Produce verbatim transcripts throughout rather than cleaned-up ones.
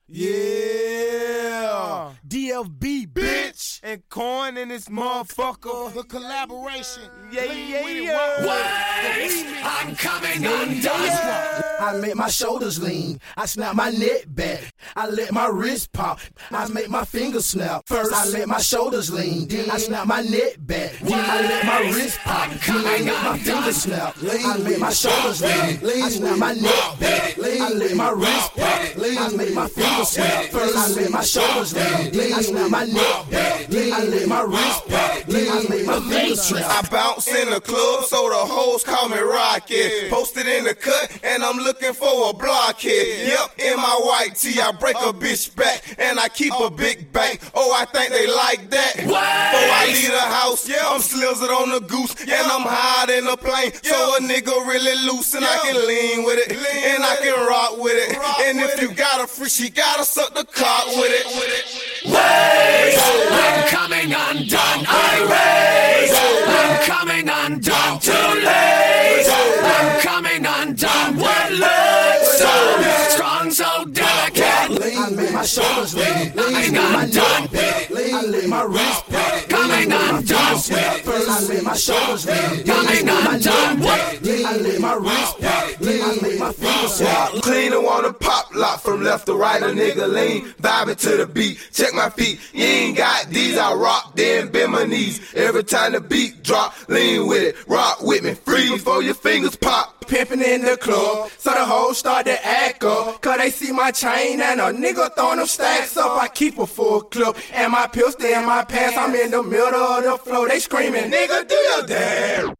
Yeah. D F B, bitch. And Coin in this motherfucker. The collaboration. Yeah, yeah, yeah. Wait, I'm coming undone. I make my shoulders lean. I snap my neck back. I let my wrist pop. I make my fingers snap. First, I let my shoulders lean. Then I snap my neck back. Then I let my wrist pop. Then I let my fingers snap. I make my shoulders lean. I snap my neck back. I let my wrist pop. I make my fingers snap. First, I let my shoulders lean. Then I snap my neck back. Then I let my wrist pop. Then I make my fingers snap. I bounce in the club, so the hoes call me Rocket. Posted in the cut, and I'm looking for a blockhead. Yep, in my white tee, I break a bitch back, and I keep a big bank. Oh, I think they like that. Before I leave the house, yeah, I'm slizzard on the goose, and I'm high in the plane. So a nigga really loose, and I can lean with it, and I can rock with it. And if you got a free, she gotta suck the cock with it. Wait, I'm coming undone. I raise. I'm coming undone. Too late. I'm coming undone. What looks so strong, so delicate. I make my shoulders lean. Coming undone. I let my wrist pop. Coming undone. First, I let my shoulders lean. Coming undone. Then I let my wrist pop. Then I make my fingers snap. Clean and wanna pop lock from left to right. A nigga lean, vibing to the beat. Check my feet, you ain't got these. I rock, then bend my knees. Every time the beat drop, lean with it, rock with me. Freeze before your fingers pop. Pimpin' in the club, so the hoes start to act up. Cause they see my chain and a nigga throwing them stacks up. I keep a full clip, and my pistol in my pants. I'm in the middle of the floor, they screaming, nigga, do your damn.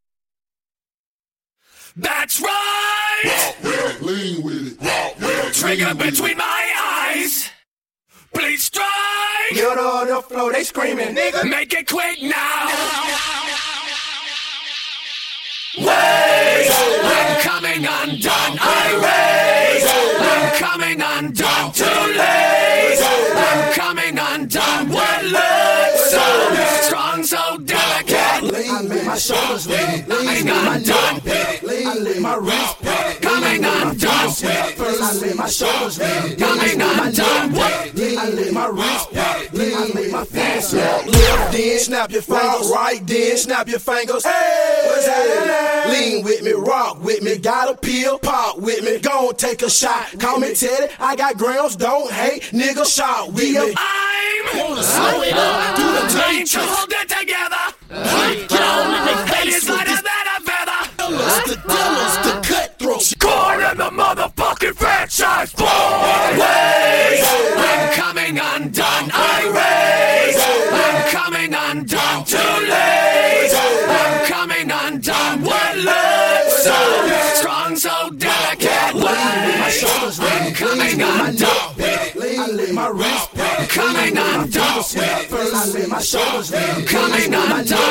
That's right. Rock with it, lean with it, rock with it. Trigger between my eyes. Please strike. Middle of the floor, they screaming, nigga, make it quick now. Wait, I'm coming undone. I raise. I'm coming undone. Too late. I'm coming undone. What looks so strong, so delicate. I make my shoulders lean. Coming undone. I let my wrist pop. Coming undone. First, I let my shoulders lean. Coming undone. Then I let my wrist pop. Then I make my fingers snap. Left then, snap your fingers. Right then, snap your fingers. Hey, what's happening? Lean with me, rock with me, got a pill, pop with me. Gon' take a shot. Call me Teddy, I got grams, don't hate, nigga, shot with me. I'm wanna slow it up, do the trying to hold it together. Get on in their face It's with lighter this. than a feather. The dealers, the cutthroats. Corn in the motherfucking franchise boy. Wait, I'm coming undone. I raise. I'm coming undone. Too late. I'm coming undone. What looks so strong, so delicate. My shoulders I'm lean. coming undone. I let my wrist pop. Coming undone. First, I let my shoulders lean. Coming undone.